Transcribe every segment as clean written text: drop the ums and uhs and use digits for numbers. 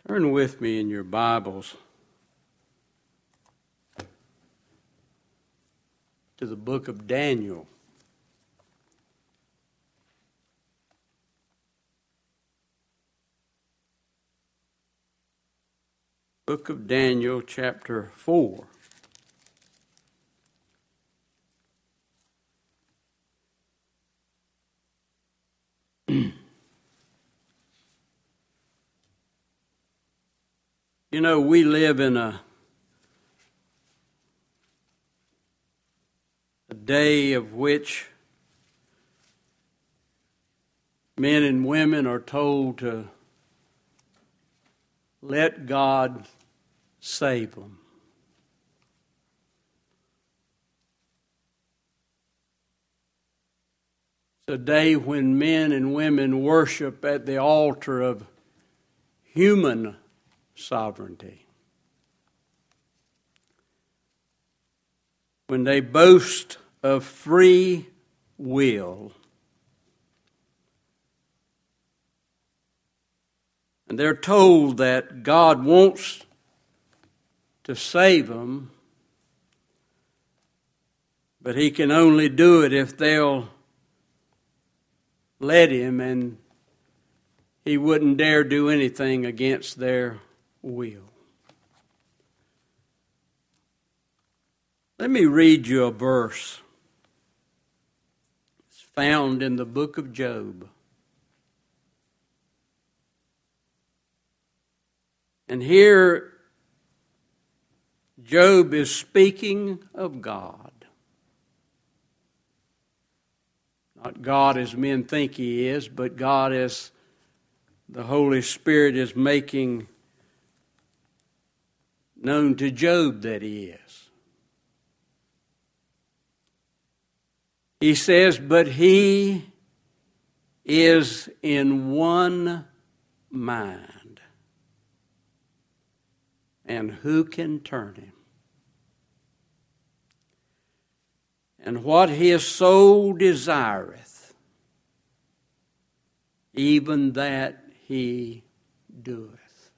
Turn with me in your Bibles to the book of Daniel. Book of Daniel, chapter 4. You know, we live in a day of which men and women are told to let God save them. It's a day when men and women worship at the altar of human sovereignty. When they boast of free will, and they're told that God wants to save them, but He can only do it if they'll let Him, and He wouldn't dare do anything against their will. Let me read you a verse. It's found in the book of Job. And here Job is speaking of God. Not God as men think He is, but God as the Holy Spirit is making known to Job that He is. He says, but he is in one mind, and who can turn him? And what his soul desireth, even that he doeth.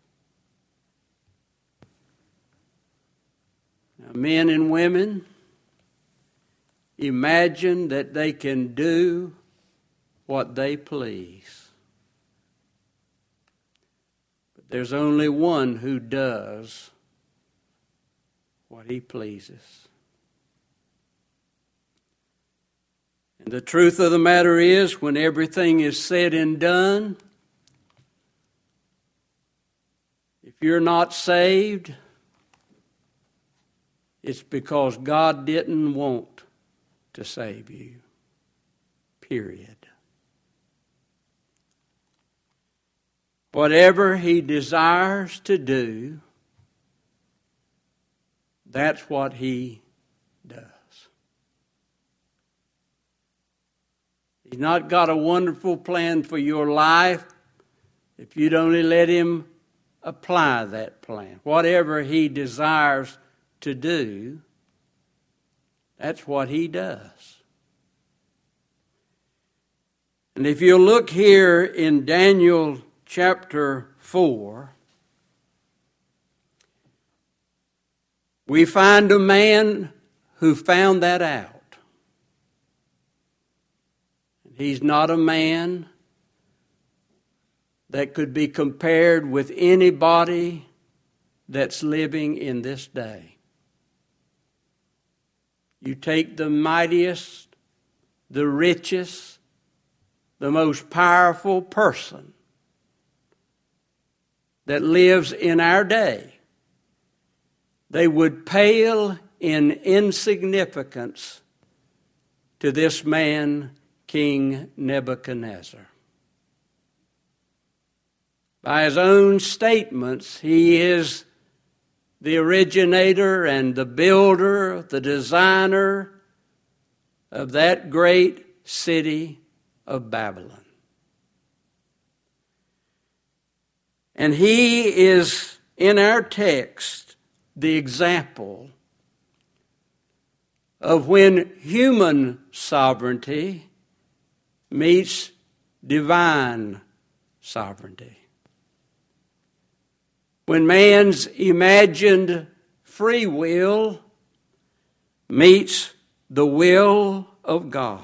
Now, men and women imagine that they can do what they please. But there's only one who does what He pleases. And the truth of the matter is, when everything is said and done, if you're not saved, it's because God didn't want to save you. Period. Whatever He desires to do, that's what He does. He's not got a wonderful plan for your life if you'd only let Him apply that plan. Whatever He desires to do, that's what He does. And if you look here in Daniel chapter 4, we find a man who found that out. He's not a man that could be compared with anybody that's living in this day. You take the mightiest, the richest, the most powerful person that lives in our day, they would pale in insignificance to this man, King Nebuchadnezzar. By his own statements, he is the originator and the builder, the designer of that great city of Babylon. And he is, in our text, the example of when human sovereignty meets divine sovereignty. when man's imagined free will meets the will of God.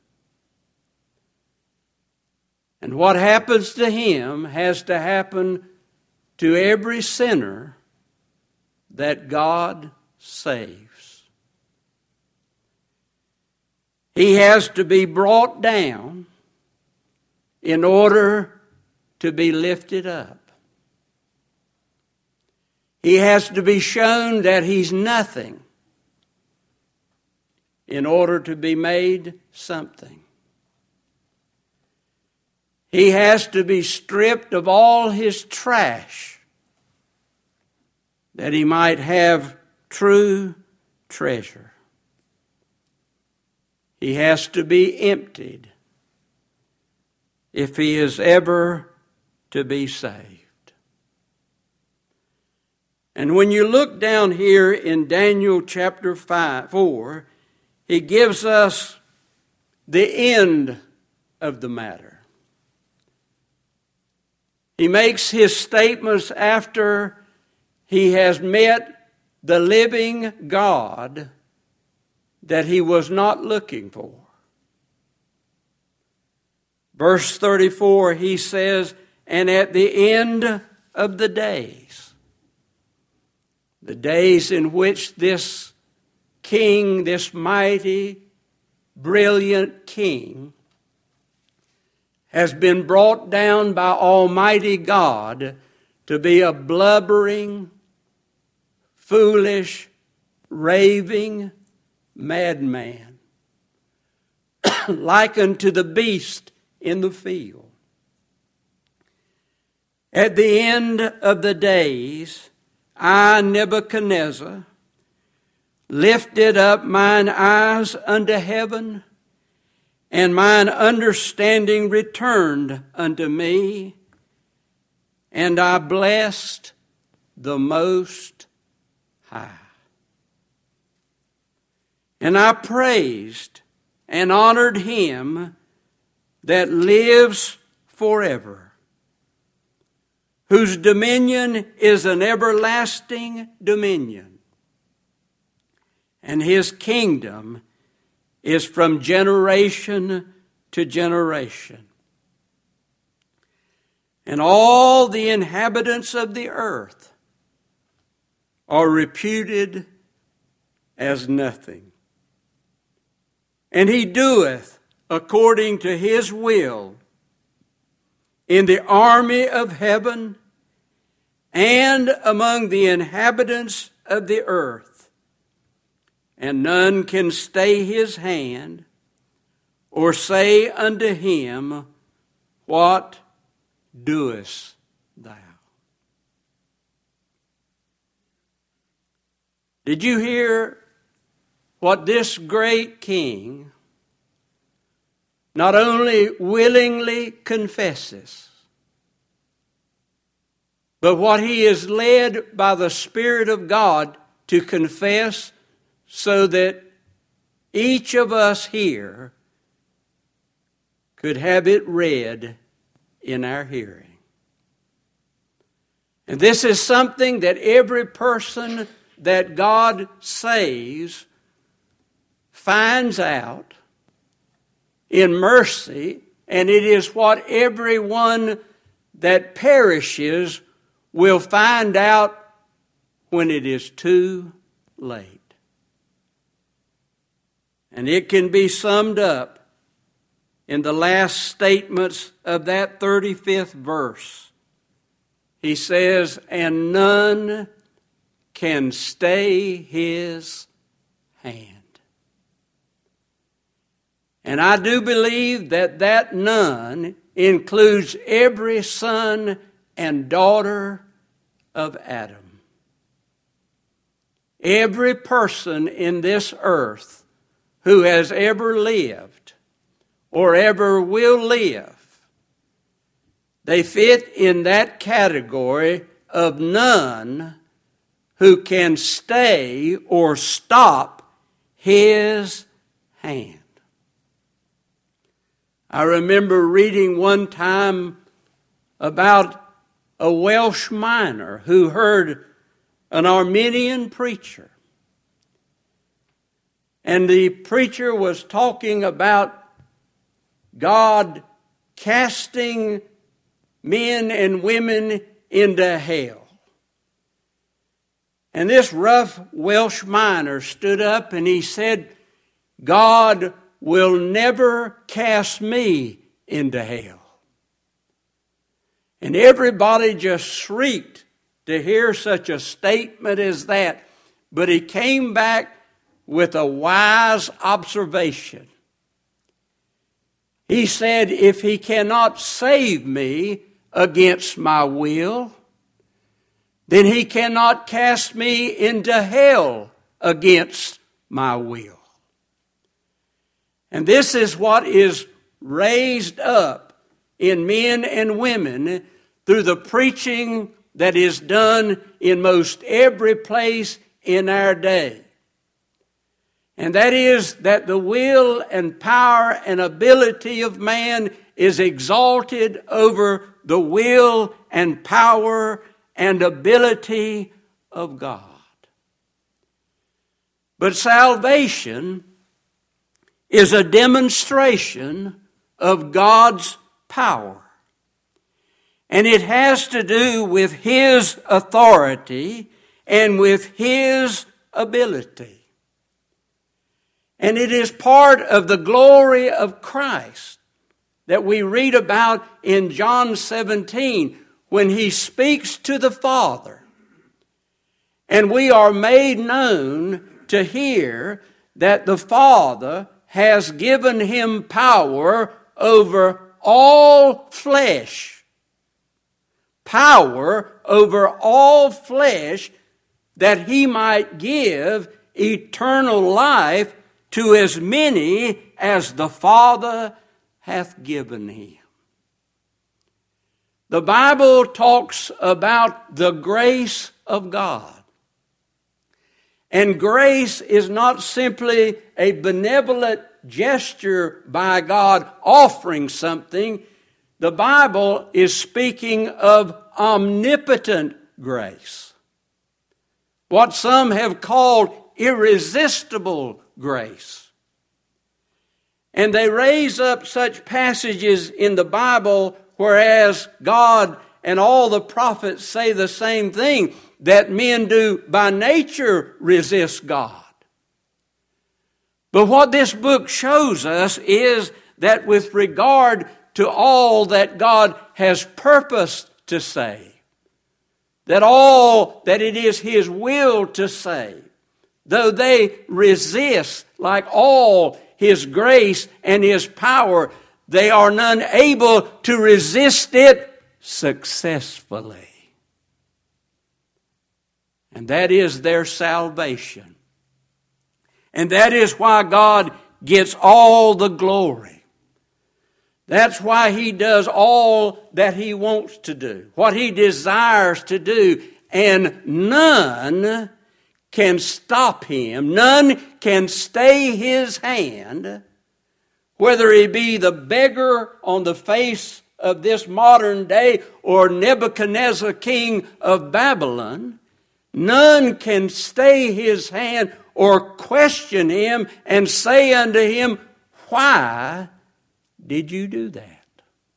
And what happens to him has to happen to every sinner that God saves. He has to be brought down in order to be lifted up. He has to be shown that he's nothing in order to be made something. He has to be stripped of all his trash that he might have true treasure. He has to be emptied if he is ever to be saved. And when you look down here in Daniel chapter 4, he gives us the end of the matter. He makes his statements after he has met the living God that he was not looking for. Verse 34, he says, "And at the end of the days in which this king, this mighty, brilliant king, has been brought down by Almighty God to be a blubbering, foolish, raving madman, likened to the beast in the field. At the end of the days, I, Nebuchadnezzar, lifted up mine eyes unto heaven, and mine understanding returned unto me, and I blessed the Most High. And I praised and honored him that lives forever, whose dominion is an everlasting dominion, and his kingdom is from generation to generation. And all the inhabitants of the earth are reputed as nothing. And he doeth according to his will in the army of heaven and among the inhabitants of the earth. And none can stay his hand or say unto him, What doest thou? Did you hear what this great king not only willingly confesses, but what he is led by the Spirit of God to confess, so that each of us here could have it read in our hearing. And this is something that every person that God saves finds out in mercy, and it is what everyone that perishes will find out when it is too late. And it can be summed up in the last statements of that 35th verse. He says, and none can stay his hand. And I do believe that that none includes every son and daughter of Adam. Every person in this earth who has ever lived or ever will live, they fit in that category of none who can stay or stop his hand. I remember reading one time about a Welsh miner who heard an Arminian preacher. And the preacher was talking about God casting men and women into hell. And this rough Welsh miner stood up and he said, God will never cast me into hell. And everybody just shrieked to hear such a statement as that. But he came back with a wise observation. He said, if he cannot save me against my will, then he cannot cast me into hell against my will. And this is what is raised up in men and women through the preaching that is done in most every place in our day. And that is that the will and power and ability of man is exalted over the will and power and ability of God. But salvation is a demonstration of God's power. And it has to do with His authority and with His ability. And it is part of the glory of Christ that we read about in John 17 when He speaks to the Father. And we are made known to hear that the Father has given Him power over all flesh. Power over all flesh, that He might give eternal life to as many as the Father hath given Him. The Bible talks about the grace of God. And grace is not simply a benevolent gesture by God offering something. The Bible is speaking of omnipotent grace. What some have called irresistible grace. And they raise up such passages in the Bible, whereas God and all the prophets say the same thing, that men do by nature resist God. But what this book shows us is that with regard to all that God has purposed to say, that all that it is His will to say, though they resist, like all His grace and His power, they are none able to resist it successfully. And that is their salvation. And that is why God gets all the glory. That's why He does all that He wants to do, what He desires to do, and none can stop Him. None can stay His hand, whether he be the beggar on the face of this modern day or Nebuchadnezzar, king of Babylon. None can stay His hand or question Him and say unto Him, why did you do that?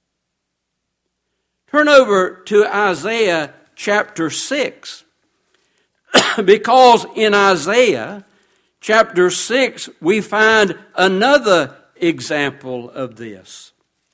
Turn over to Isaiah chapter 6. Because in Isaiah chapter 6 we find another example of this.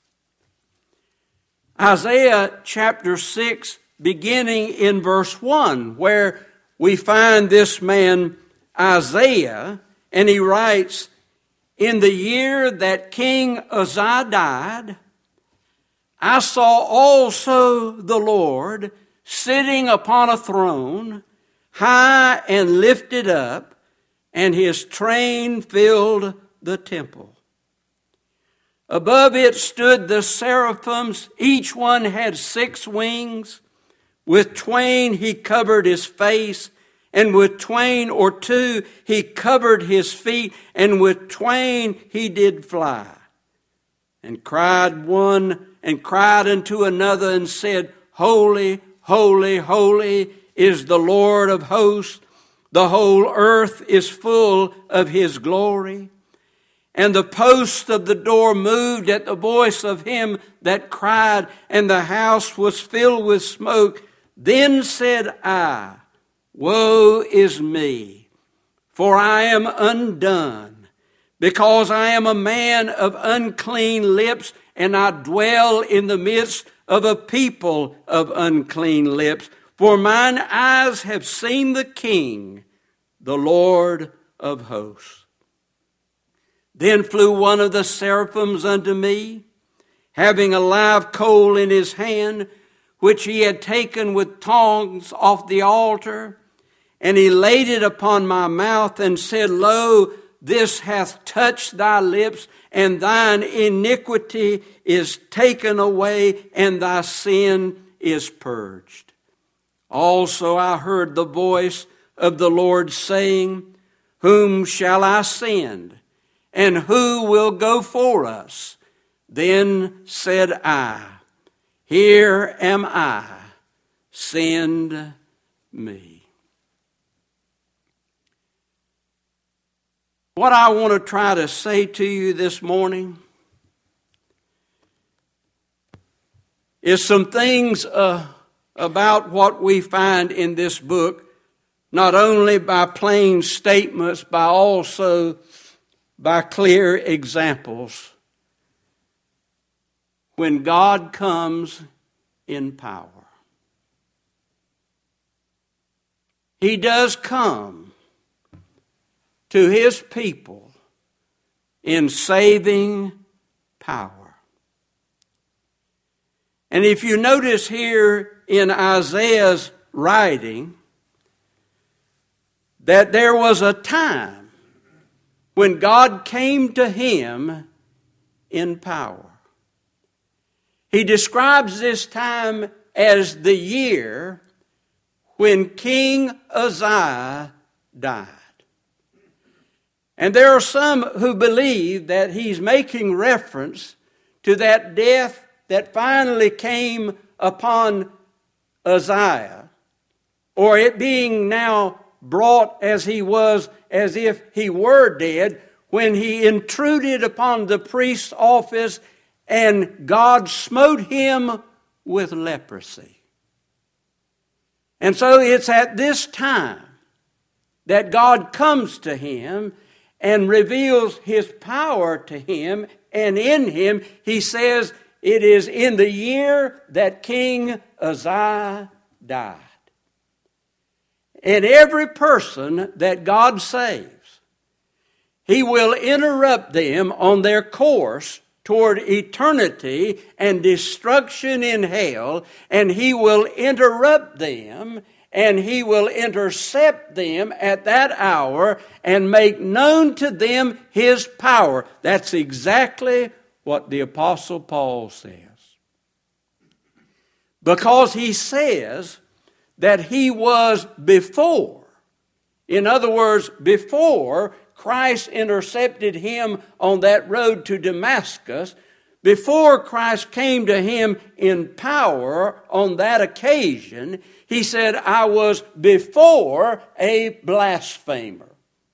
Isaiah chapter 6, beginning in verse 1, where we find this man Isaiah, and he writes, in the year that King Uzziah died, I saw also the Lord sitting upon a throne, high and lifted up, and His train filled the temple. Above it stood the seraphims, each one had 6 wings. With twain He covered His face, and with twain or 2 He covered His feet, and with twain He did fly. And cried one, and cried unto another, and said, Holy, holy, holy is the Lord of hosts. The whole earth is full of his glory. And the posts of the door moved at the voice of him that cried, and the house was filled with smoke. Then said I, Woe is me, for I am undone, because I am a man of unclean lips, and I dwell in the midst of a people of unclean lips. For mine eyes have seen the King, the Lord of hosts. Then flew one of the seraphims unto me, having a live coal in his hand, which he had taken with tongs off the altar. And he laid it upon my mouth and said, Lo, this hath touched thy lips, and thine iniquity is taken away, and thy sin is purged. Also I heard the voice of the Lord saying, Whom shall I send? And who will go for us? Then said I, Here am I, send me. What I want to try to say to you this morning is some things about what we find in this book, not only by plain statements, but also by clear examples. When God comes in power, he does come to his people in saving power. And if you notice here in Isaiah's writing, that there was a time when God came to him in power. He describes this time as the year when King Uzziah died. And there are some who believe that he's making reference to that death that finally came upon Uzziah, or it being now brought as he was, as if he were dead, when he intruded upon the priest's office and God smote him with leprosy. And so it's at this time that God comes to him and reveals his power to him, and in him he says it is in the year that King Uzziah died. And every person that God saves, he will interrupt them on their course toward eternity and destruction in hell, and he will interrupt them, and he will intercept them at that hour and make known to them his power. That's exactly what the Apostle Paul says. Because he says that he was before. In other words, before Christ intercepted him on that road to Damascus, before Christ came to him in power on that occasion, he said, I was before a blasphemer.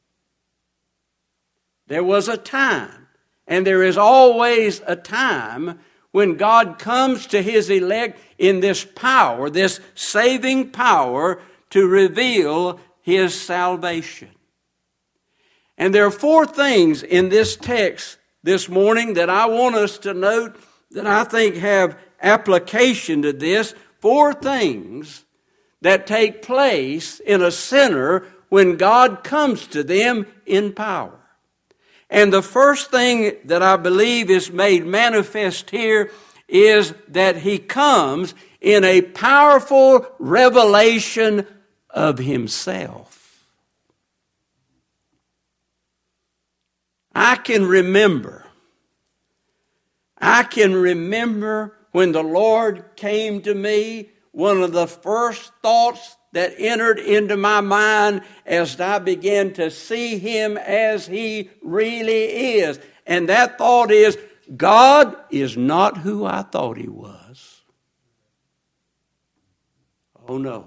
There was a time, and there is always a time when God comes to his elect in this power, this saving power, to reveal his salvation. And there are four things in this text this morning that I want us to note that I think have application to this. Four things that take place in a sinner when God comes to them in power. And the first thing that I believe is made manifest here is that he comes in a powerful revelation of himself. I can remember when the Lord came to me, one of the first thoughts that entered into my mind as I began to see him as he really is. And that thought is, God is not who I thought he was. Oh no.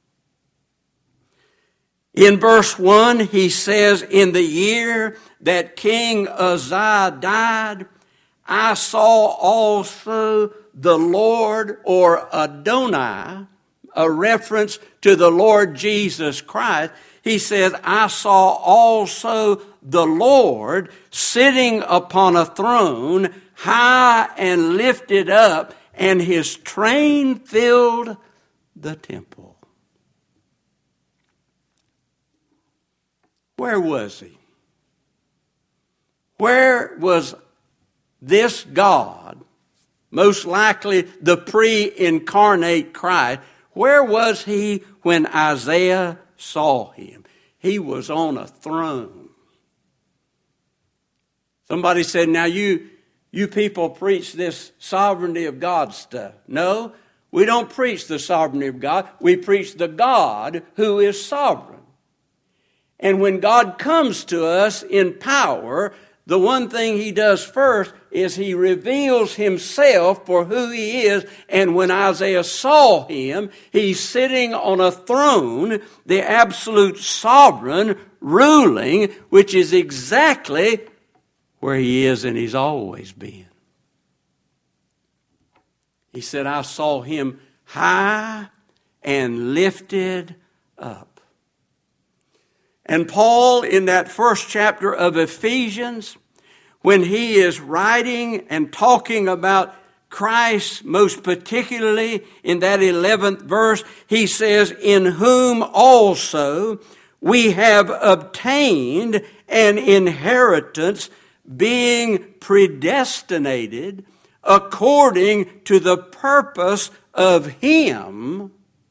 In verse 1, he says, in the year that King Uzziah died, I saw also the Lord, or Adonai, a reference to the Lord Jesus Christ. He says, I saw also the Lord sitting upon a throne, high and lifted up, and his train filled the temple. Where was he? Where was this God, most likely the pre-incarnate Christ? Where was he when Isaiah saw him? He was on a throne. Somebody said, now you people preach this sovereignty of God stuff. No, we don't preach the sovereignty of God. We preach the God who is sovereign. And when God comes to us in power, the one thing he does first is he reveals himself for who he is. And when Isaiah saw him, he's sitting on a throne, the absolute sovereign, ruling, which is exactly where he is and he's always been. He said, I saw him high and lifted up. And Paul, in that first chapter of Ephesians, when he is writing and talking about Christ, most particularly in that 11th verse, he says, in whom also we have obtained an inheritance, being predestinated according to the purpose of him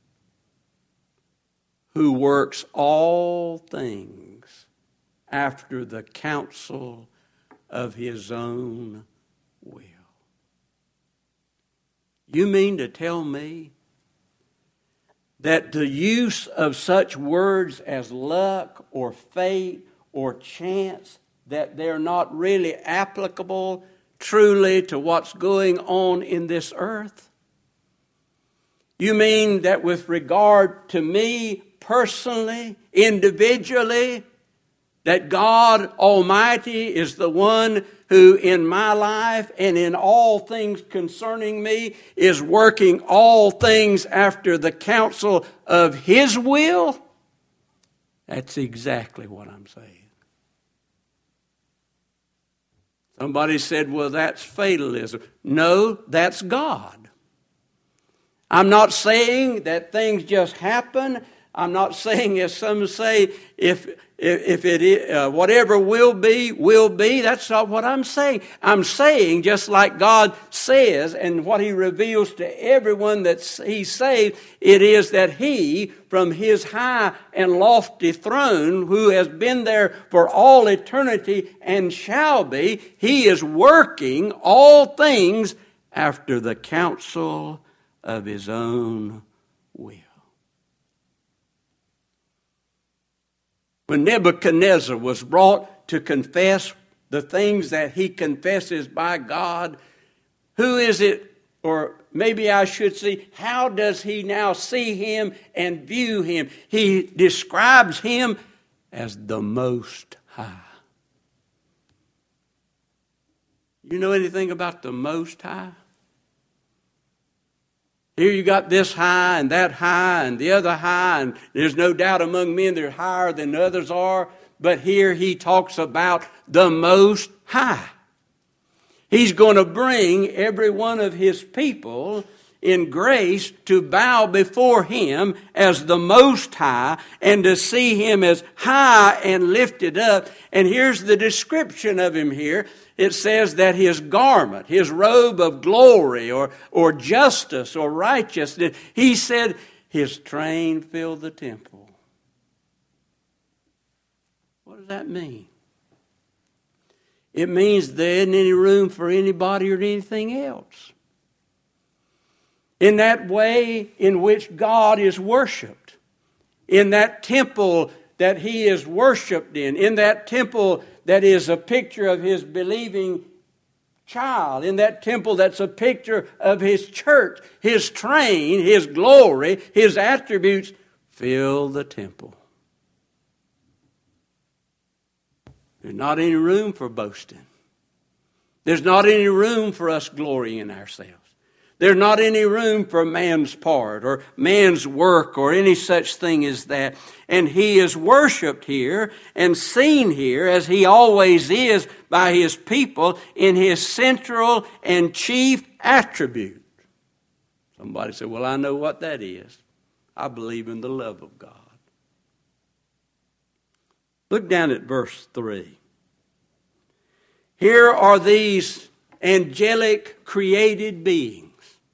who works all things after the counsel of his own will. You mean to tell me that the use of such words as luck or fate or chance, that they're not really applicable truly to what's going on in this earth? You mean that with regard to me personally, individually, that God Almighty is the one who in my life and in all things concerning me is working all things after the counsel of his will? That's exactly what I'm saying. Somebody said, well, that's fatalism. No, that's God. I'm not saying that things just happen. I'm not saying, as some say, if it is, whatever will be, will be. That's not what I'm saying. I'm saying, just like God says, and what he reveals to everyone that he saved, it is that he, from his high and lofty throne, who has been there for all eternity and shall be, he is working all things after the counsel of his own will. When Nebuchadnezzar was brought to confess the things that he confesses by God, who is it, or maybe I should say, how does he now see him and view him? He describes him as the Most High. You know anything about the Most High? Here you got this high and that high and the other high, and there's no doubt among men they're higher than others are, but here he talks about the Most High. He's going to bring every one of his people in grace to bow before him as the Most High and to see him as high and lifted up. And here's the description of him here. It says that his garment, his robe of glory or justice or righteousness, he said his train filled the temple. What does that mean? It means there isn't any room for anybody or anything else. In that way in which God is worshiped, in that temple that he is worshiped in that temple that is a picture of his believing child in that temple that's a picture of His church. His train, His glory, His attributes fill the temple. There's not any room for boasting. There's not any room for us glorying in ourselves. There's not any room for man's part or man's work or any such thing as that. And He is worshiped here and seen here, as He always is by His people, in His central and chief attribute. Somebody said, well, I know what that is. I believe in the love of God. Look down at verse 3. Here are these angelic created beings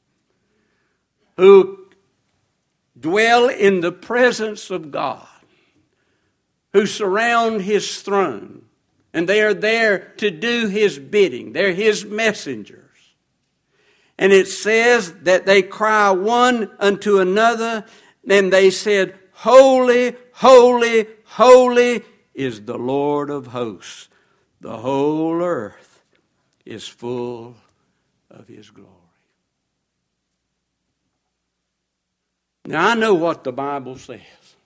who dwell in the presence of God, who surround His throne, and they are there to do His bidding. They're His messengers. And it says that they cry one unto another, and they said, Holy, holy, holy is the Lord of hosts. The whole earth is full of His glory. Now, I know what the Bible says.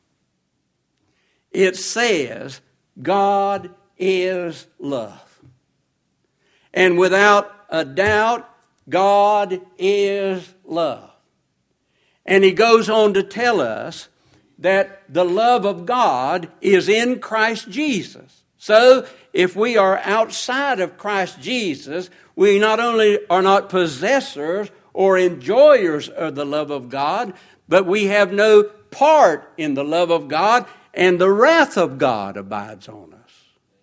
It says God is love. And without a doubt, God is love. And He goes on to tell us that the love of God is in Christ Jesus. So, if we are outside of Christ Jesus, we not only are not possessors or enjoyers of the love of God, but we have no part in the love of God, and the wrath of God abides on us.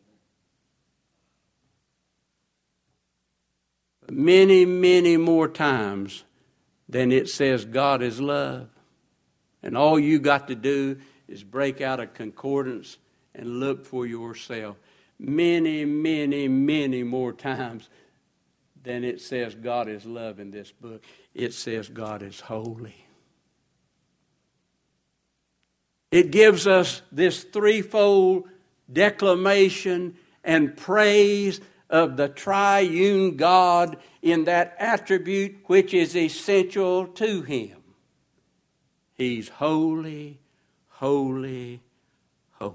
Many, many more times than it says God is love. And all you got to do is break out a concordance and look for yourself. Many, many, many more times than it says God is love in this book. It says God is holy. It gives us this threefold declamation and praise of the triune God in that attribute which is essential to Him. He's holy, holy, holy.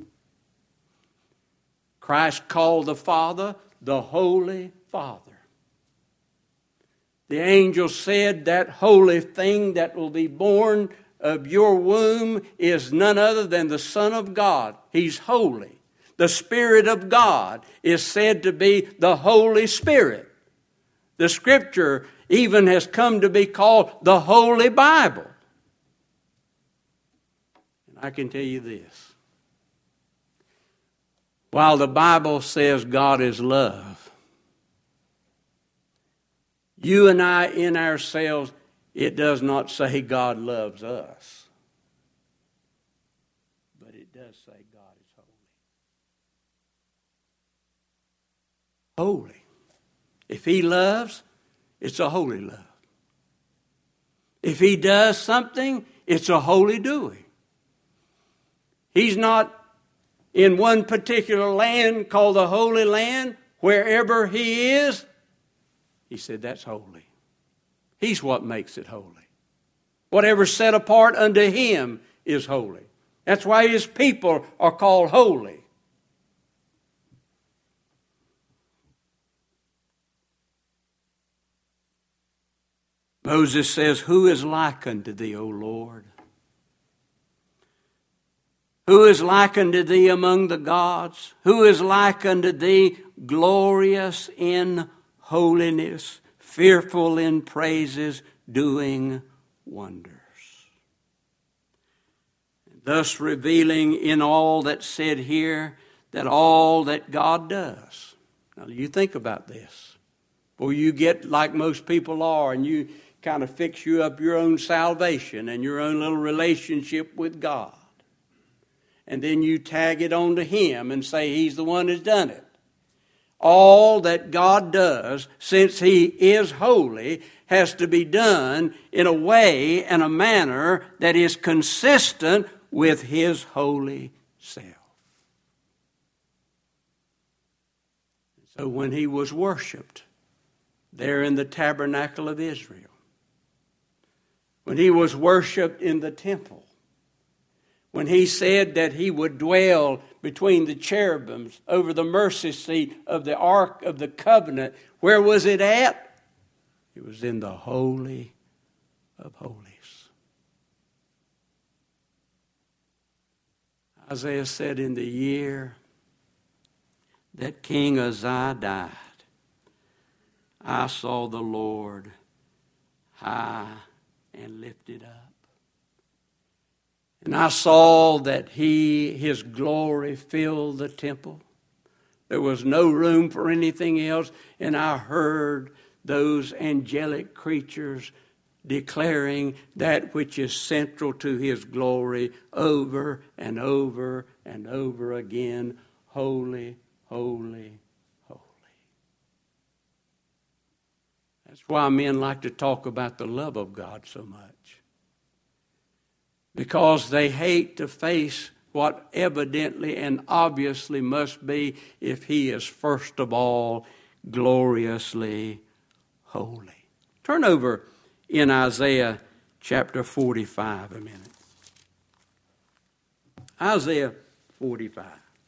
Christ called the Father the Holy Father. The angel said that holy thing that will be born of your womb is none other than the Son of God. He's holy. The Spirit of God is said to be the Holy Spirit. The Scripture even has come to be called the Holy Bible. And I can tell you this. While the Bible says God is love, you and I in ourselves, it does not say God loves us. But it does say God is holy. Holy. If He loves, it's a holy love. If He does something, it's a holy doing. He's not in one particular land called the Holy Land. Wherever He is, He said that's holy. He's what makes it holy. Whatever's set apart unto Him is holy. That's why His people are called holy. Moses says, who is like unto Thee, O Lord? Who is like unto Thee among the gods? Who is like unto Thee, glorious in holiness, fearful in praises, doing wonders? Thus revealing in all that's said here that all that God does. Now you think about this. Or you get like most people are and you kind of fix you up your own salvation and your own little relationship with God. And then you tag it on to Him and say He's the one who's done it. All that God does, since He is holy, has to be done in a way and a manner that is consistent with His holy self. So when He was worshipped, there in the tabernacle of Israel, when he was worshipped in the temple, when he said that he would dwell between the cherubims over the mercy seat of the Ark of the Covenant, where was it at? It was in the Holy of Holies. Isaiah said, in the year that King Uzziah died, I saw the Lord high and lifted up. And I saw that his glory filled the temple. There was no room for anything else. And I heard those angelic creatures declaring that which is central to his glory over and over and over again. Holy, holy, holy. That's why men like to talk about the love of God so much. Because they hate to face what evidently and obviously must be if he is first of all gloriously holy. Turn over in Isaiah chapter 45 a minute. Isaiah 45.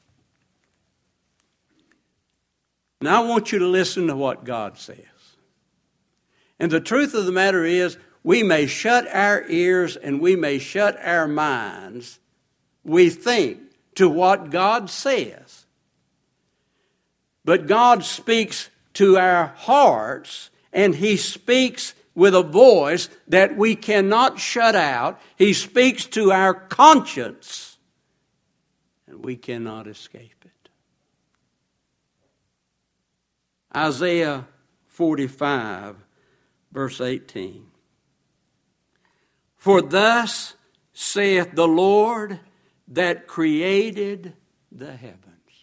Now I want you to listen to what God says. And the truth of the matter is, we may shut our ears and we may shut our minds, we think, to what God says. But God speaks to our hearts, and he speaks with a voice that we cannot shut out. He speaks to our conscience, and we cannot escape it. Isaiah 45, verse 18. For thus saith the Lord that created the heavens.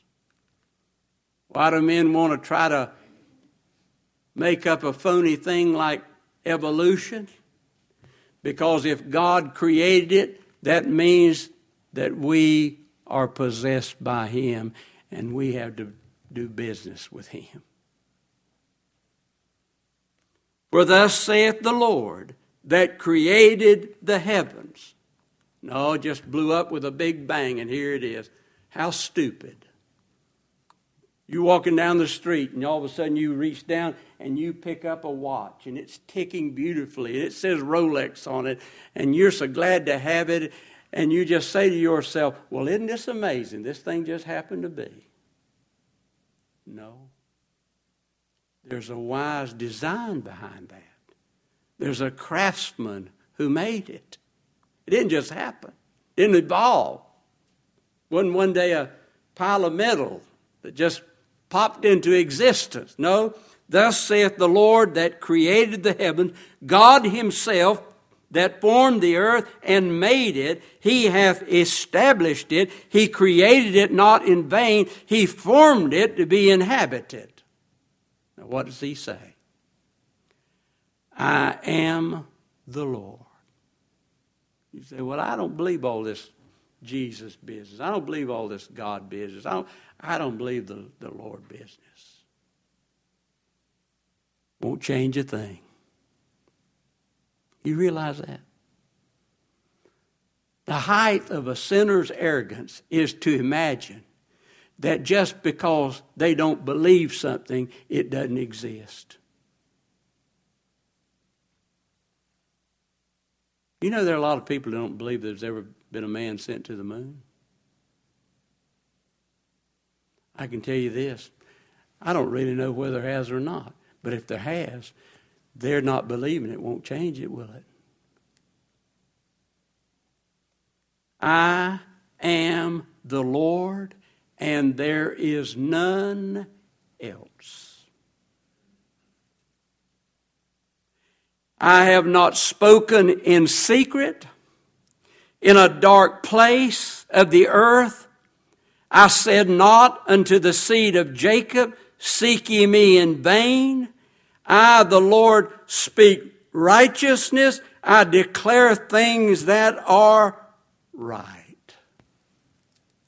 Why do men want to try to make up a phony thing like evolution? Because if God created it, that means that we are possessed by him and we have to do business with him. For thus saith the Lord that created the heavens. No, it just blew up with a big bang, and here it is. How stupid. You're walking down the street, and all of a sudden you reach down and you pick up a watch, and it's ticking beautifully, and it says Rolex on it, and you're so glad to have it, and you just say to yourself, well, isn't this amazing? This thing just happened to be. No. There's a wise design behind that. There's a craftsman who made it. It didn't just happen. It didn't evolve. It wasn't one day a pile of metal that just popped into existence. No, thus saith the Lord that created the heavens, God himself that formed the earth and made it. He hath established it. He created it not in vain. He formed it to be inhabited. Now what does he say? I am the Lord. You say, well, I don't believe all this Jesus business. I don't believe all this God business. I don't believe the Lord business. Won't change a thing. You realize that? The height of a sinner's arrogance is to imagine that just because they don't believe something, it doesn't exist. You know there are a lot of people who don't believe there's ever been a man sent to the moon. I can tell you this. I don't really know whether there has or not. But if there has, they're not believing it. Won't change it, will it? I am the Lord, and there is none else. I have not spoken in secret, in a dark place of the earth. I said not unto the seed of Jacob, seek ye me in vain. I, the Lord, speak righteousness. I declare things that are right.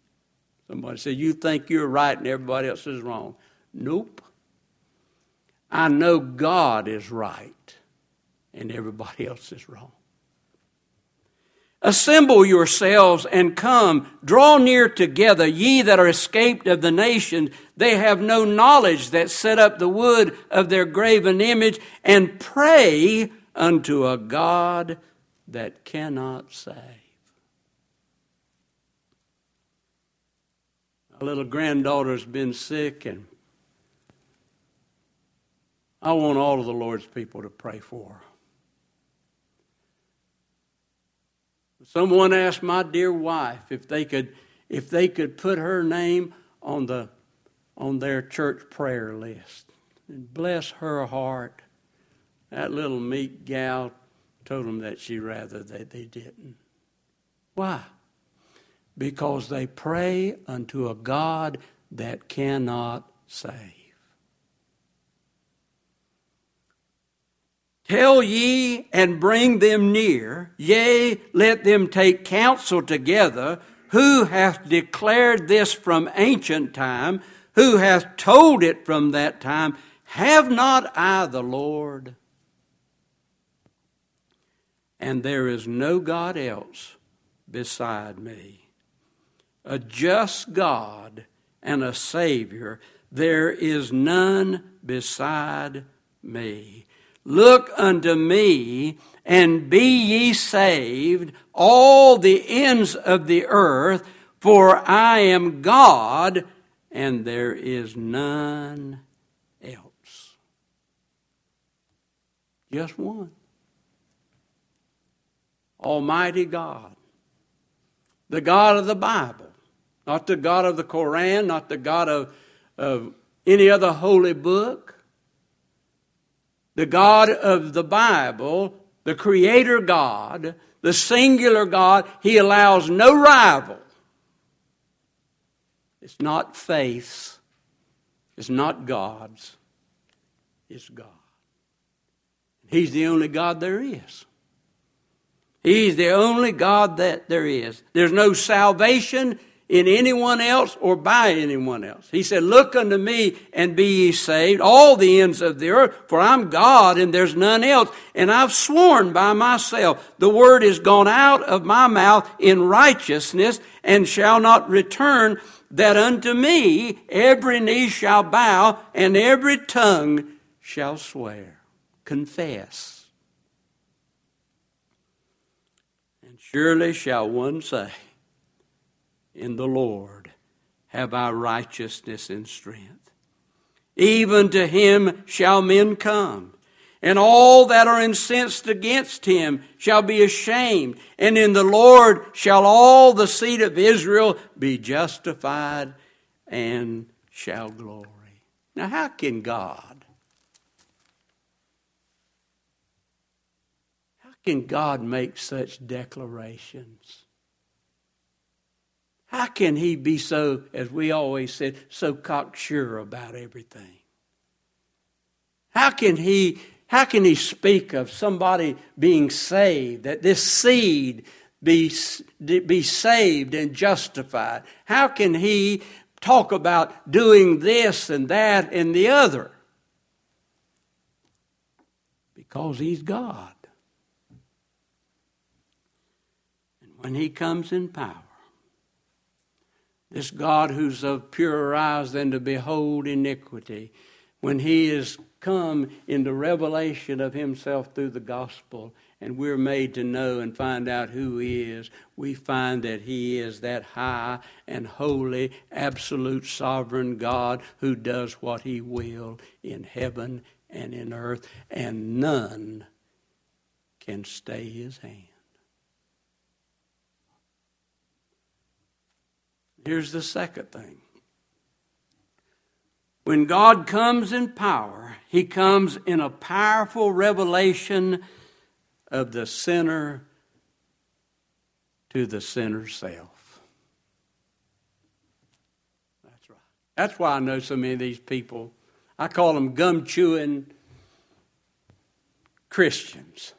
Somebody said, you think you're right and everybody else is wrong. Nope. I know God is right and everybody else is wrong. Assemble yourselves and come, draw near together, ye that are escaped of the nations. They have no knowledge that set up the wood of their graven image, and pray unto a God that cannot save. My little granddaughter's been sick, and I want all of the Lord's people to pray for her. Someone asked my dear wife if they could put her name on their church prayer list. And bless her heart, that little meek gal told them that she'd rather that they didn't. Why? Because they pray unto a God that cannot save. Tell ye and bring them near, yea, let them take counsel together. Who hath declared this from ancient time? Who hath told it from that time? Have not I the Lord? And there is no God else beside me. A just God and a Savior, there is none beside me. Look unto me, and be ye saved, all the ends of the earth, for I am God, and there is none else. Just one. Almighty God. The God of the Bible. Not the God of the Koran, not the God of any other holy book. The God of the Bible, the Creator God, the singular God, He allows no rival. It's not faith's. It's not God's. It's God. He's the only God there is. He's the only God that there is. There's no salvation in anyone else or by anyone else. He said, look unto me and be ye saved, all the ends of the earth, for I'm God and there's none else. And I've sworn by myself, the word is gone out of my mouth in righteousness and shall not return, that unto me every knee shall bow and every tongue shall swear. Confess. And surely shall one say, in the Lord have I righteousness and strength. Even to him shall men come, and all that are incensed against him shall be ashamed. And in the Lord shall all the seed of Israel be justified and shall glory. Now how can God make such declarations? How can he be so, as we always said, so cocksure about everything? How can he speak of somebody being saved, that this seed be saved and justified? How can he talk about doing this and that and the other? Because he's God. And when he comes in power, this God who's of purer eyes than to behold iniquity, when he is come into revelation of himself through the gospel, and we're made to know and find out who he is, we find that he is that high and holy, absolute sovereign God who does what he will in heaven and in earth, and none can stay his hand. Here's the second thing. When God comes in power, he comes in a powerful revelation of the sinner to the sinner's self. That's right. That's why I know so many of these people. I call them gum-chewing Christians.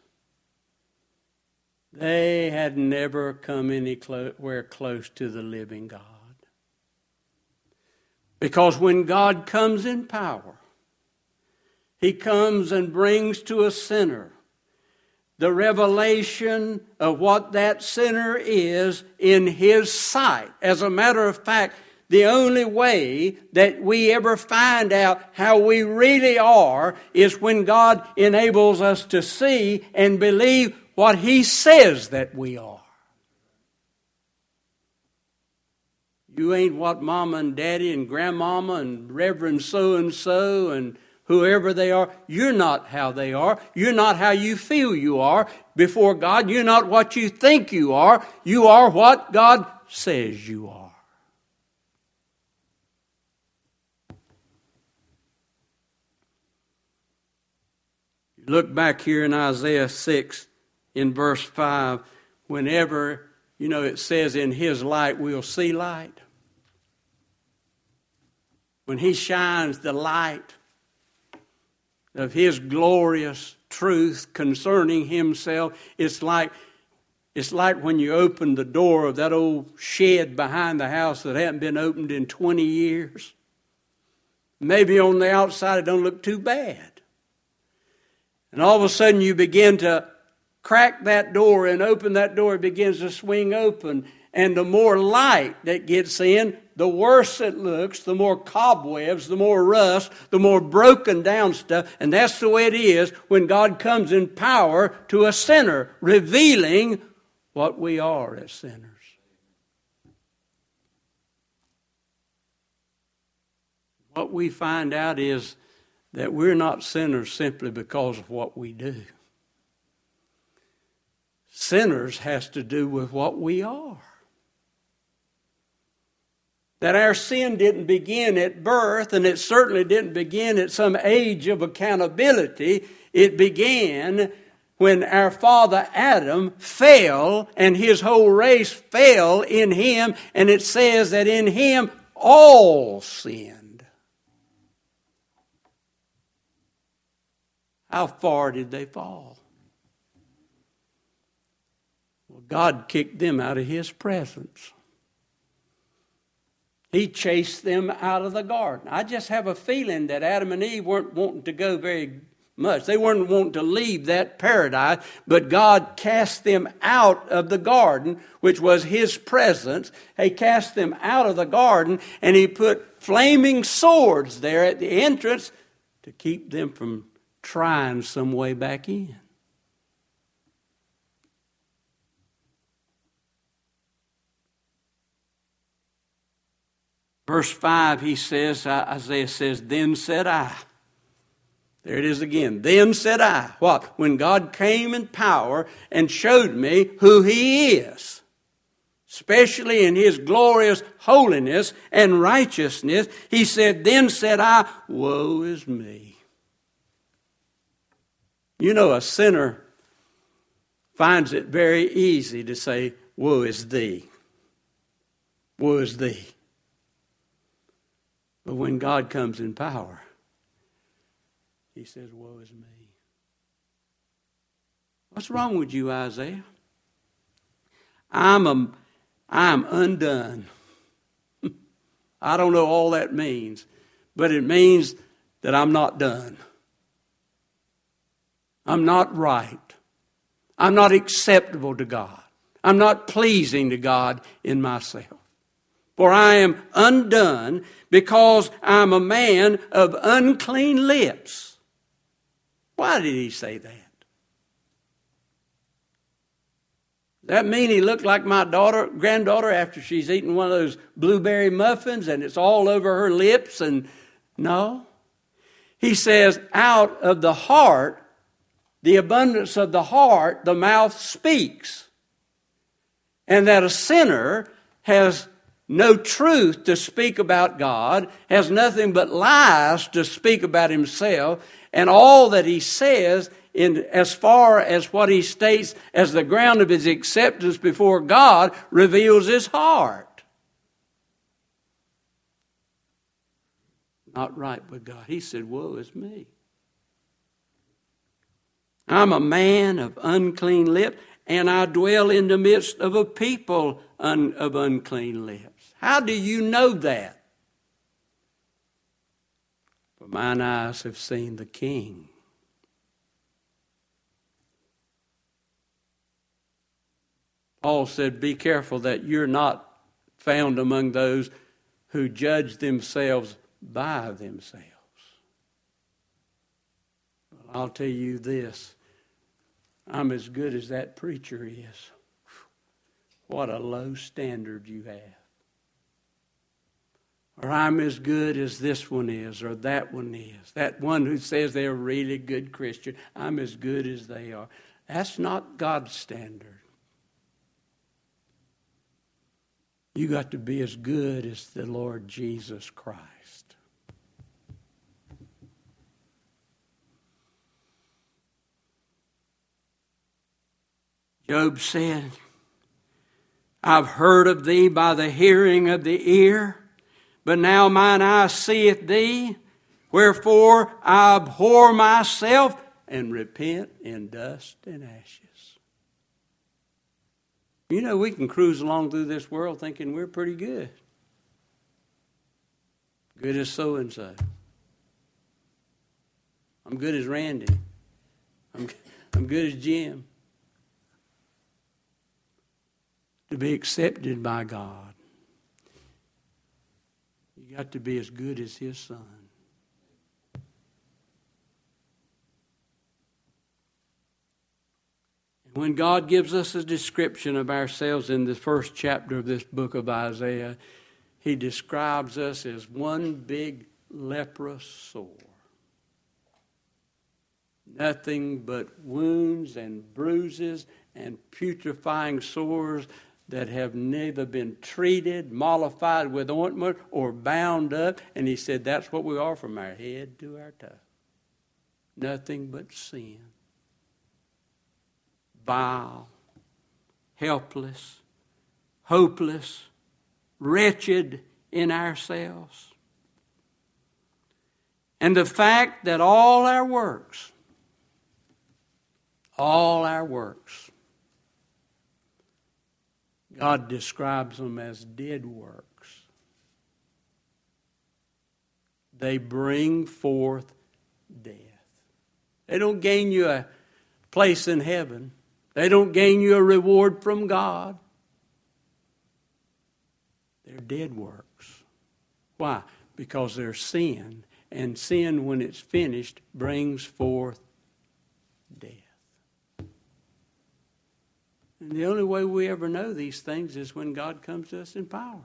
They had never come anywhere close to the living God. Because when God comes in power, He comes and brings to a sinner the revelation of what that sinner is in His sight. As a matter of fact, the only way that we ever find out how we really are is when God enables us to see and believe what He says that we are. You ain't what Mama and Daddy and Grandmama and Reverend so-and-so and whoever they are. You're not how they are. You're not how you feel you are before God. You're not what you think you are. You are what God says you are. Look back here in Isaiah 6 in verse 5. Whenever, it says in His light we'll see light. When He shines the light of His glorious truth concerning Himself, it's like when you open the door of that old shed behind the house that hadn't been opened in 20 years. Maybe on the outside it don't look too bad. And all of a sudden you begin to crack that door and open that door, it begins to swing open. And the more light that gets in, the worse it looks, the more cobwebs, the more rust, the more broken down stuff. And that's the way it is when God comes in power to a sinner, revealing what we are as sinners. What we find out is that we're not sinners simply because of what we do. Sinners has to do with what we are. That our sin didn't begin at birth, and it certainly didn't begin at some age of accountability. It began when our father Adam fell, and his whole race fell in him, and it says that in him all sinned. How far did they fall? Well, God kicked them out of His presence. He chased them out of the garden. I just have a feeling that Adam and Eve weren't wanting to go very much. They weren't wanting to leave that paradise, but God cast them out of the garden, which was His presence. He cast them out of the garden, and He put flaming swords there at the entrance to keep them from trying some way back in. Verse 5, Isaiah says, then said I. There it is again. Then said I. What? When God came in power and showed me who He is, especially in His glorious holiness and righteousness, He said, then said I, woe is me. A sinner finds it very easy to say, woe is thee. Woe is thee. But when God comes in power, He says, woe is me. What's wrong with you, Isaiah? I'm undone. I don't know all that means, but it means that I'm not done. I'm not right. I'm not acceptable to God. I'm not pleasing to God in myself. For I am undone because I'm a man of unclean lips. Why did He say that? Does that mean he looked like my granddaughter after she's eaten one of those blueberry muffins and it's all over her lips? And no. He says, out of the heart, the abundance of the heart, the mouth speaks. And that a sinner has no truth to speak about God, has nothing but lies to speak about himself, and all that he says, as far as what he states as the ground of his acceptance before God, reveals his heart. Not right with God. He said, woe is me. I'm a man of unclean lips, and I dwell in the midst of a people of unclean lips. How do you know that? For mine eyes have seen the King. Paul said, be careful that you're not found among those who judge themselves by themselves. Well, I'll tell you this. I'm as good as that preacher is. What a low standard you have. Or I'm as good as this one is, or that one is. That one who says they're a really good Christian, I'm as good as they are. That's not God's standard. You got to be as good as the Lord Jesus Christ. Job said, I've heard of thee by the hearing of the ear, but now mine eye seeth thee, wherefore I abhor myself and repent in dust and ashes. You know, we can cruise along through this world thinking we're pretty good. Good as so-and-so. I'm good as Randy. I'm good as Jim. To be accepted by God, you got to be as good as His Son. When God gives us a description of ourselves in the first chapter of this book of Isaiah, He describes us as one big leprous sore. Nothing but wounds and bruises and putrefying sores that have neither been treated, mollified with ointment, or bound up. And He said that's what we are from our head to our toe. Nothing but sin. Vile, helpless, hopeless, wretched in ourselves. And the fact that all our works, God describes them as dead works. They bring forth death. They don't gain you a place in heaven. They don't gain you a reward from God. They're dead works. Why? Because they're sin. And sin, when it's finished, brings forth death. And the only way we ever know these things is when God comes to us in power.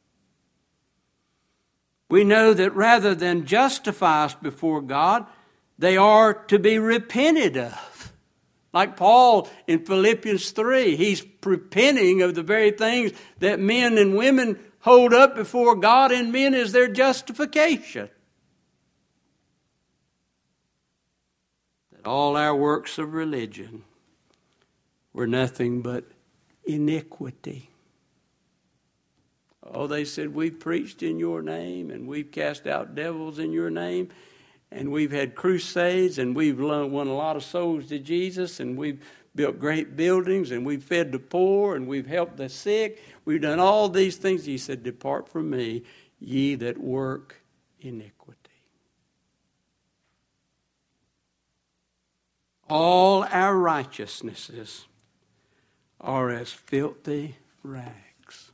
We know that rather than justify us before God, they are to be repented of. Like Paul in Philippians 3, he's repenting of the very things that men and women hold up before God and men as their justification. That all our works of religion were nothing but iniquity. Oh, they said, we've preached in your name and we've cast out devils in your name. And we've had crusades, and we've won a lot of souls to Jesus, and we've built great buildings, and we've fed the poor, and we've helped the sick. We've done all these things. He said, depart from me, ye that work iniquity. All our righteousnesses are as filthy rags.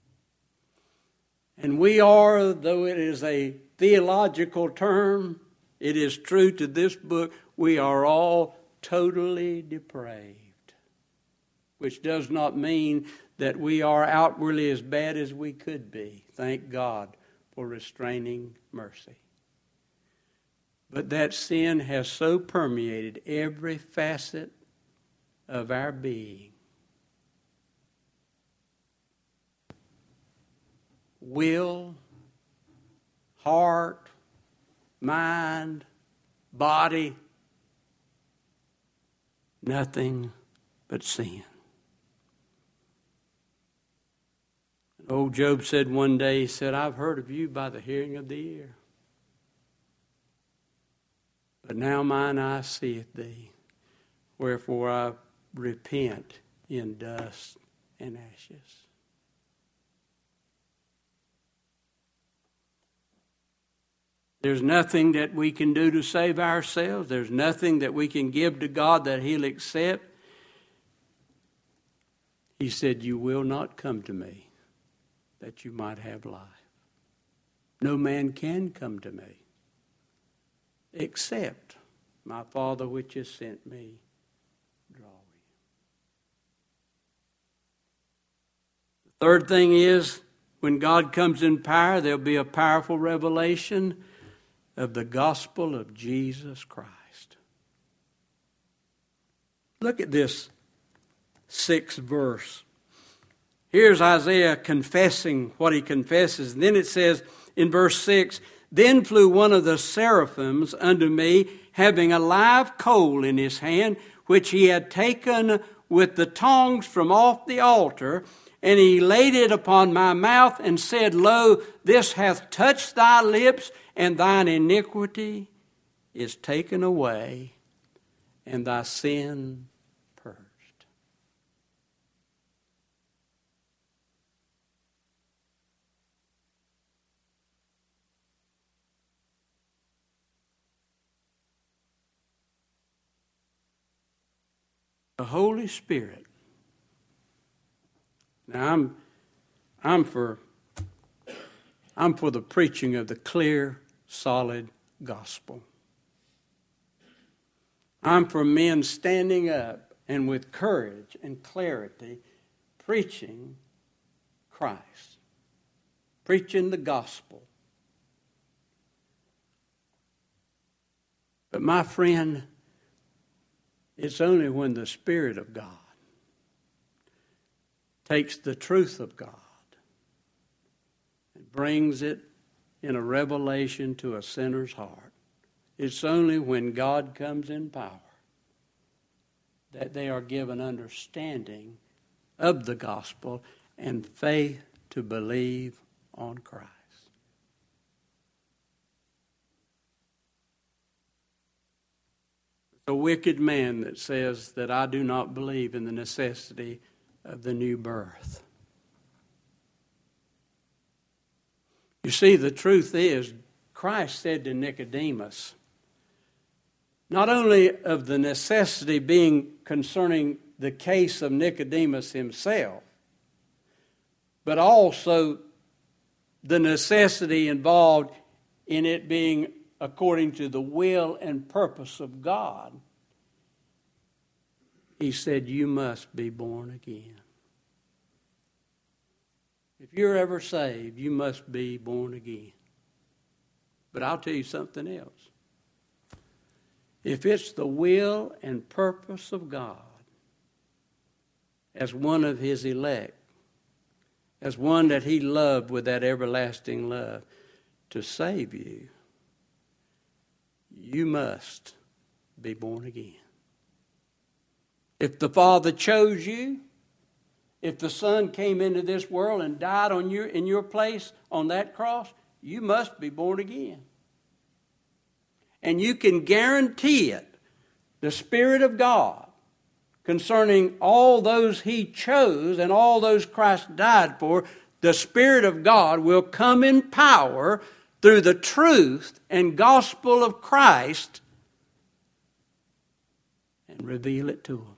And we are, though it is a theological term, it is true to this book, we are all totally depraved. Which does not mean that we are outwardly as bad as we could be. Thank God for restraining mercy. But that sin has so permeated every facet of our being. Will, heart, mind, body, nothing but sin. Old Job said one day, he said, I've heard of you by the hearing of the ear. But now mine eye seeth thee, wherefore I repent in dust and ashes. There's nothing that we can do to save ourselves. There's nothing that we can give to God that He'll accept. He said, you will not come to me that you might have life. No man can come to me except my Father which has sent me draw you. The third thing is, when God comes in power, there'll be a powerful revelation of the gospel of Jesus Christ. Look at this 6th verse. Here's Isaiah confessing what he confesses. And then it says in verse 6, then flew one of the seraphims unto me, having a live coal in his hand, which he had taken with the tongs from off the altar, and he laid it upon my mouth, and said, lo, this hath touched thy lips, and thine iniquity is taken away, and thy sin purged. The Holy Spirit. Now I'm for the preaching of the clear, solid gospel. I'm for men standing up and with courage and clarity preaching Christ, preaching the gospel. But my friend, it's only when the Spirit of God takes the truth of God and brings it in a revelation to a sinner's heart. It's only when God comes in power that they are given understanding of the gospel and faith to believe on Christ. A wicked man that says that I do not believe in the necessity of the new birth. You see, the truth is, Christ said to Nicodemus, not only of the necessity being concerning the case of Nicodemus himself, but also the necessity involved in it being according to the will and purpose of God. He said, you must be born again. If you're ever saved, you must be born again. But I'll tell you something else. If it's the will and purpose of God, as one of His elect, as one that He loved with that everlasting love, to save you, you must be born again. If the Father chose you, if the Son came into this world and died in your place on that cross, you must be born again. And you can guarantee it, the Spirit of God, concerning all those He chose and all those Christ died for, the Spirit of God will come in power through the truth and gospel of Christ and reveal it to them.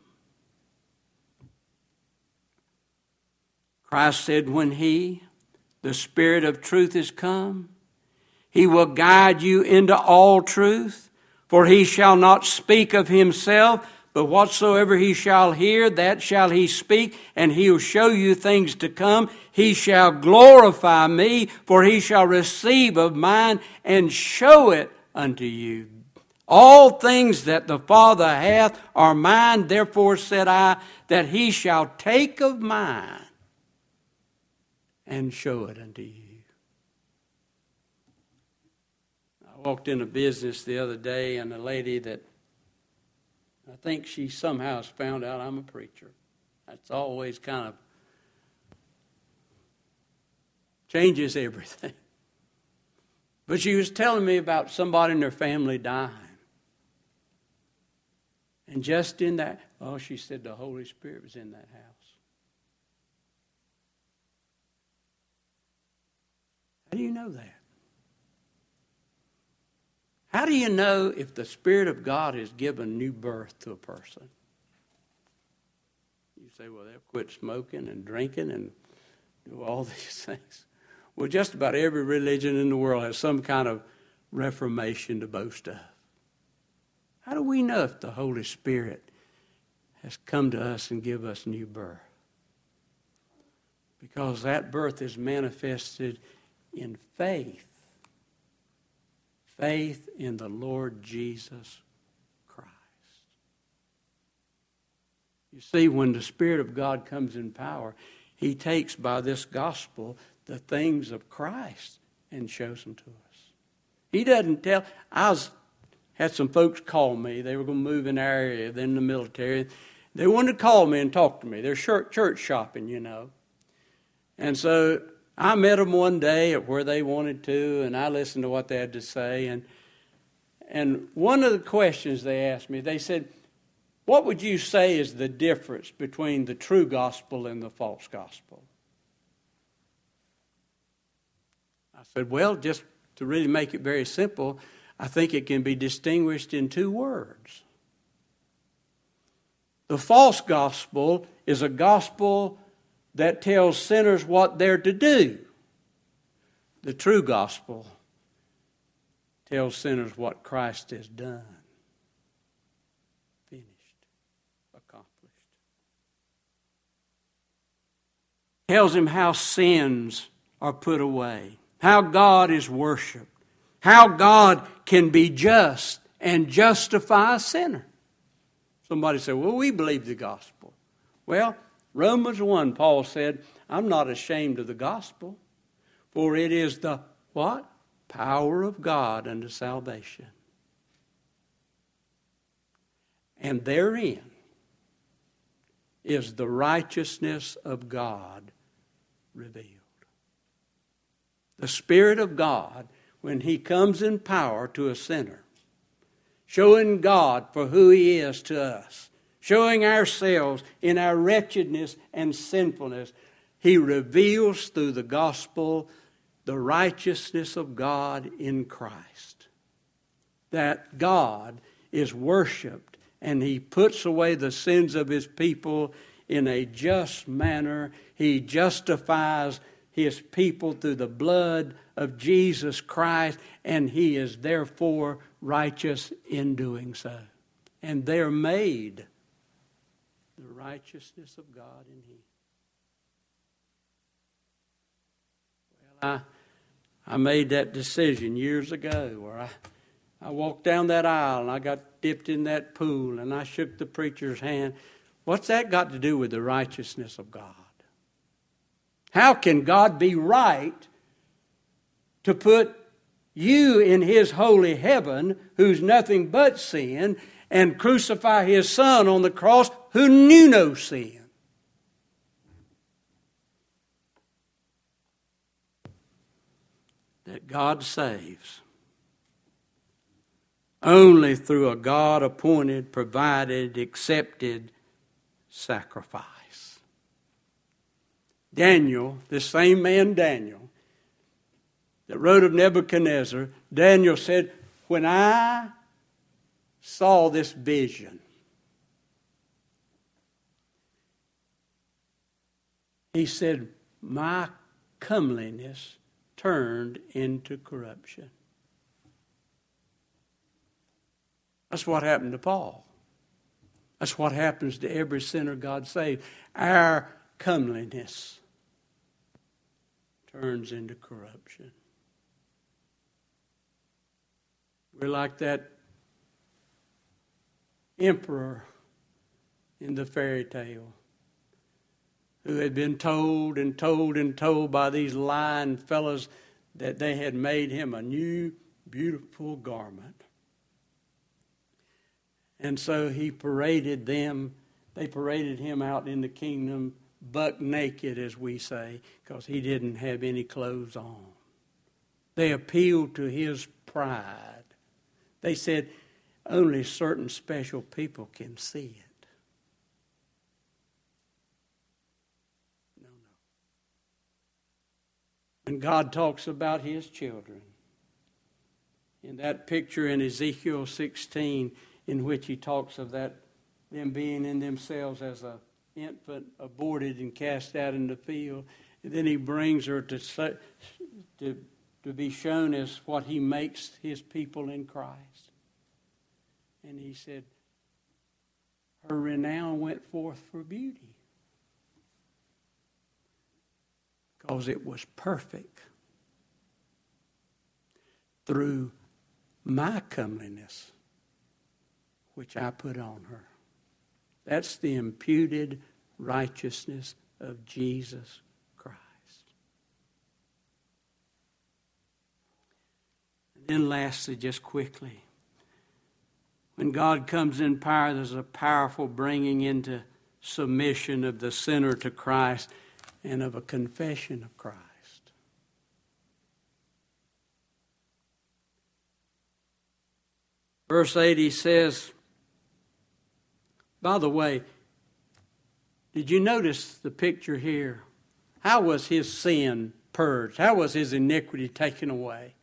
Christ said when He, the Spirit of truth, is come, He will guide you into all truth, for He shall not speak of Himself, but whatsoever He shall hear, that shall He speak, and He will show you things to come. He shall glorify me, for He shall receive of mine and show it unto you. All things that the Father hath are mine, therefore said I, that He shall take of mine and show it unto you. I walked in a business the other day, and a lady that I think she somehow has found out I'm a preacher. That's always kind of changes everything. But she was telling me about somebody in their family dying. And just in that, she said the Holy Spirit was in that house. How do you know that? How do you know if the Spirit of God has given new birth to a person? You say, well, they'll quit smoking and drinking and do all these things. Well, just about every religion in the world has some kind of reformation to boast of. How do we know if the Holy Spirit has come to us and give us new birth? Because that birth is manifested in faith. Faith in the Lord Jesus Christ. You see, when the Spirit of God comes in power, He takes by this gospel the things of Christ and shows them to us. He doesn't tell. Had some folks call me. They were going to move in our area. They're in the military. They wanted to call me and talk to me. They're church shopping, you know. And so I met them one day at where they wanted to, and I listened to what they had to say. And one of the questions they asked me, they said, what would you say is the difference between the true gospel and the false gospel? I said, well, just to really make it very simple, I think it can be distinguished in two words. The false gospel is a gospel that tells sinners what they're to do. The true gospel tells sinners what Christ has done. Finished. Accomplished. Tells him how sins are put away. How God is worshipped. How God can be just and justify a sinner. Somebody said, well, we believe the gospel. Well, Romans 1, Paul said, I'm not ashamed of the gospel, for it is the, what? Power of God unto salvation. And therein is the righteousness of God revealed. The Spirit of God, when He comes in power to a sinner, showing God for who He is to us, showing ourselves in our wretchedness and sinfulness, He reveals through the gospel the righteousness of God in Christ. That God is worshipped and He puts away the sins of His people in a just manner. He justifies His people through the blood of Jesus Christ, and He is therefore righteous in doing so. And they're made the righteousness of God in Him. Well, I made that decision years ago where I walked down that aisle and I got dipped in that pool and I shook the preacher's hand. What's that got to do with the righteousness of God? How can God be right to put you in His holy heaven, who's nothing but sin, and crucify His Son on the cross who knew no sin? That God saves only through a God-appointed, provided, accepted sacrifice. Daniel, this same man Daniel, that wrote of Nebuchadnezzar, Daniel said, when I saw this vision, he said, my comeliness turned into corruption. That's what happened to Paul. That's what happens to every sinner God saves. Our comeliness turns into corruption. We're like that emperor in the fairy tale who had been told and told and told by these lying fellows that they had made him a new, beautiful garment. And so he paraded them. They paraded him out in the kingdom buck naked, as we say, because he didn't have any clothes on. They appealed to his pride. They said, only certain special people can see it. No. When God talks about His children, In that picture in Ezekiel 16, in which he talks of that them being in themselves as an infant aborted and cast out in the field, and then he brings her to be shown as what he makes his people in Christ. And he said, her renown went forth for beauty, because it was perfect through my comeliness, which I put on her. That's the imputed righteousness of Jesus Christ. And then lastly, just quickly, when God comes in power, there's a powerful bringing into submission of the sinner to Christ and of a confession of Christ. Verse 80 says, by the way, did you notice the picture here? How was his sin purged? How was his iniquity taken away?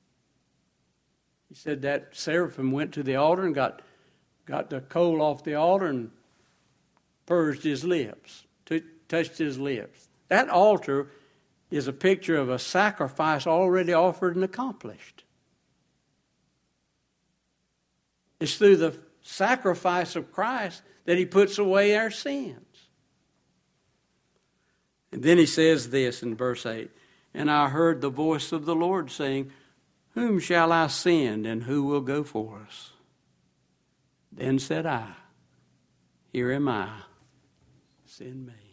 He said that seraphim went to the altar and got the coal off the altar and purged his lips, touched his lips. That altar is a picture of a sacrifice already offered and accomplished. It's through the sacrifice of Christ that he puts away our sins. And then he says this in verse 8, and I heard the voice of the Lord saying, whom shall I send, and who will go for us? Then said I, here am I, send me.